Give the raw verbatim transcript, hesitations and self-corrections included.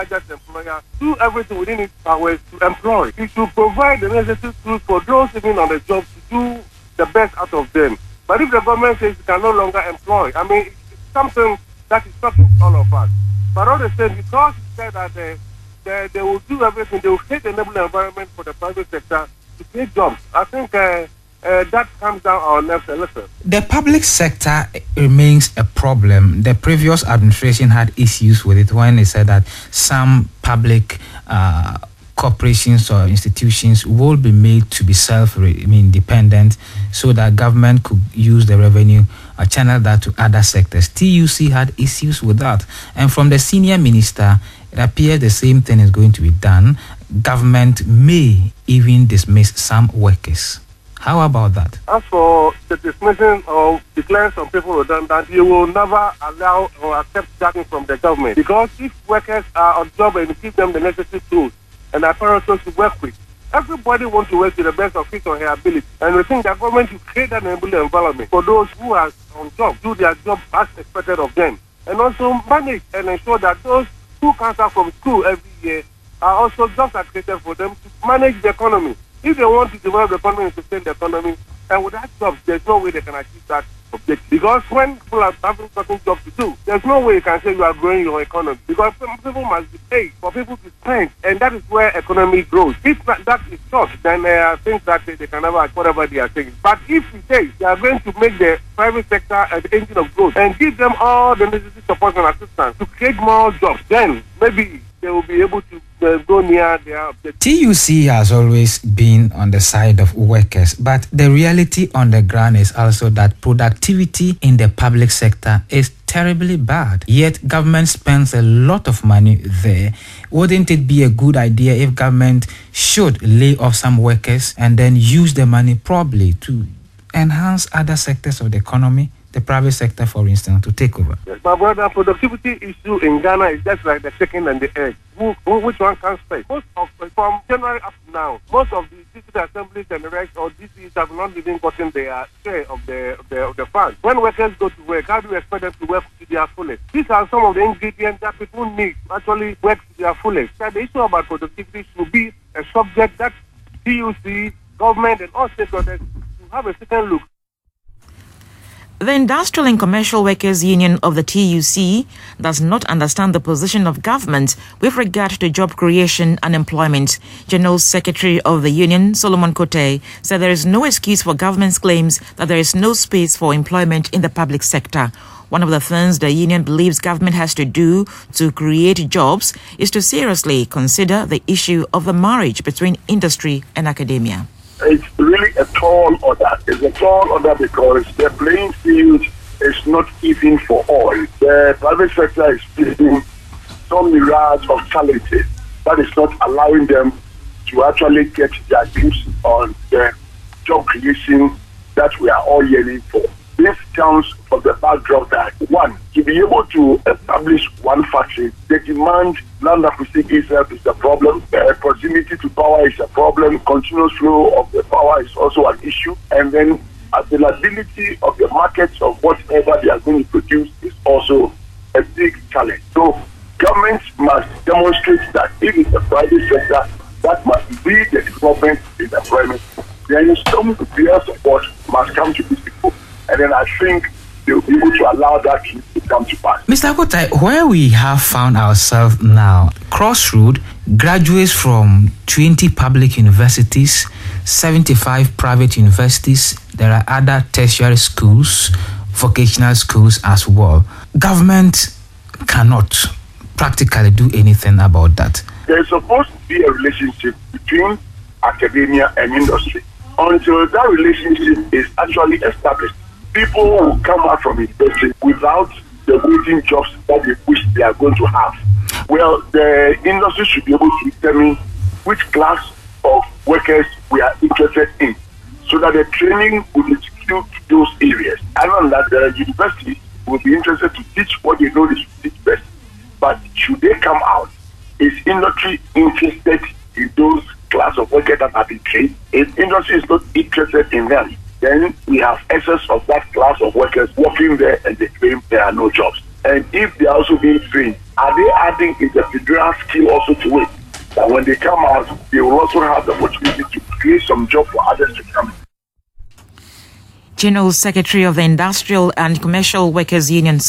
largest employer, do everything within its powers to employ. It should provide the necessary tools for those even on the job to do the best out of them. But if the government says it can no longer employ, I mean, it's something that is shocking to all of us. But all the same, because he said that uh, they, they will do everything, they will create an enabling environment for the private sector to create jobs. I think uh, uh, that comes down our nerves a little. The public sector remains a problem. The previous administration had issues with it when they said that some public uh, corporations or institutions will be made to be self I mean, dependent so that government could use the revenue or channel that to other sectors. T U C had issues with that. And from the senior minister, it appears the same thing is going to be done. Government may even dismiss some workers. How about that? As for the dismissing or declaring some people redundant, you will never allow or accept that from the government. Because if workers are on job and you give them the necessary tools and apparatus to work with, everybody wants to work to the best of his or her ability. And we think the government should create an enabling environment for those who are on job, do their job as expected of them. And also manage and ensure that those who come out from school every year are also jobs are created for them to manage the economy. If they want to develop the economy and sustain the economy, and without jobs, there's no way they can achieve that objective. Because when people are having certain jobs to do, there's no way you can say you are growing your economy. Because people must be paid for people to spend, and that is where economy grows. If that, that is short, then uh, I think that they, they can never achieve whatever they are saying. But if we say they are going to make the private sector an engine of growth and give them all the necessary support and assistance to create more jobs, then maybe they will be able to uh, go near their objective. T U C has always been on the side of workers, but the reality on the ground is also that productivity in the public sector is terribly bad. Yet government spends a lot of money there. Wouldn't it be a good idea if government should lay off some workers and then use the money probably to enhance other sectors of the economy? The private sector, for instance, to take over. Yes, my brother, productivity issue in Ghana is just like the chicken and the egg. Who, who, which one can stay? Most of from January up to now, most of the district assemblies and the rest or D Cs have not even gotten their share of the of the, of the funds. When workers go to work, how do you expect them to work to their fullest? These are some of the ingredients that people need to actually work to their fullest. So the issue about productivity should be a subject that T U C, government, and all stakeholders to have a second look. The Industrial and Commercial Workers Union of the T U C does not understand the position of government with regard to job creation and employment. General Secretary of the union, Solomon Kote, said there is no excuse for government's claims that there is no space for employment in the public sector. One of the things the union believes government has to do to create jobs is to seriously consider the issue of the marriage between industry and academia. It's really a tall order. It's a tall order because the playing field is not even for all. The private sector is facing some mirage of challenges that is not allowing them to actually get their grips on the job creation that we are all yearning for. This comes from the backdrop that, one, to be able to establish one factory, the demand land acquisition itself is a problem, the proximity to power is a problem, continuous flow of the power is also an issue, and then availability of the markets of whatever they are going to produce is also a big challenge. So governments must demonstrate that it is the private sector that must be the development in the employment. Then some real support must come to these people. And then I think they will be able to allow that to come to pass. Mister Kotai, where we have found ourselves now, Crossroad graduates from twenty public universities, seventy-five private universities. There are other tertiary schools, vocational schools as well. Government cannot practically do anything about that. There is supposed to be a relationship between academia and industry. Until that relationship is actually established, people will come out from university without the waiting jobs that they wish they are going to have. Well, the industry should be able to determine which class of workers we are interested in, so that the training will be skewed to those areas. I know that the universities will be interested to teach what they know they should teach best. But should they come out, is industry interested in those class of workers that have been trained? If industry is not interested in them, then we have excess of that class of workers working there and they claim there are no jobs. And if they are also being trained, Are they adding entrepreneurial skill also to it? That when they come out, they will also have the opportunity to create some job for others to come. General Secretary of the Industrial and Commercial Workers Union